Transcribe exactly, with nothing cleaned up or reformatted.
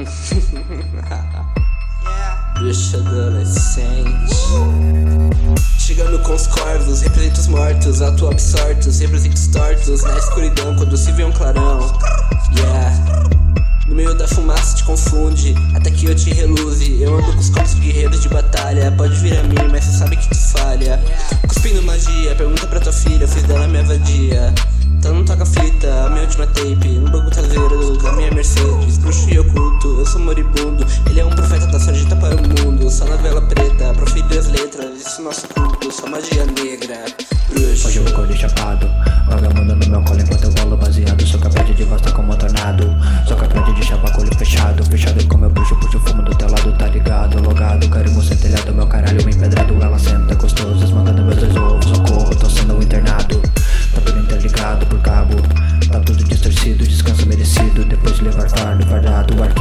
Bruxa adolescente. Chegando com os corvos, represento os mortos, atuo absortos, represento os tortos. Na escuridão quando se vê um clarão. Yeah. No meio da fumaça te confunde, até que eu te reluze. Eu ando com os corpos guerreiros de batalha. Pode vir a mim, mas cê sabe que tu falha. Cuspindo magia, pergunta pra tua filha, eu fiz dela minha vadia. Então não toca fita, a minha última tape no banco traseiro da minha Mercedes. Bruxo e oculto, eu sou moribundo. Ele é um profeta da sarjeta para o mundo. Só na vela preta, proferir as letras. Isso nosso culto, só magia negra. Bruxo. Hoje eu acordei chapado, vagabundo no meu colo enquanto eu rolo baseado. Sou capaz de devastar como um tornado. Sou capaz de chapar com olho fechado. Fechado como eu bruxo, puxo o fumo do teu lado, tá ligado? Logado, carimbo sem telhado, meu caralho empedrado. Ela senta gostoso, esmagando meus dois ovos. Socorro, tô sendo internado. Tá tudo interligado por cabo, tá tudo distorcido, descanso merecido. Depois de levar fardo, fardado, arquivo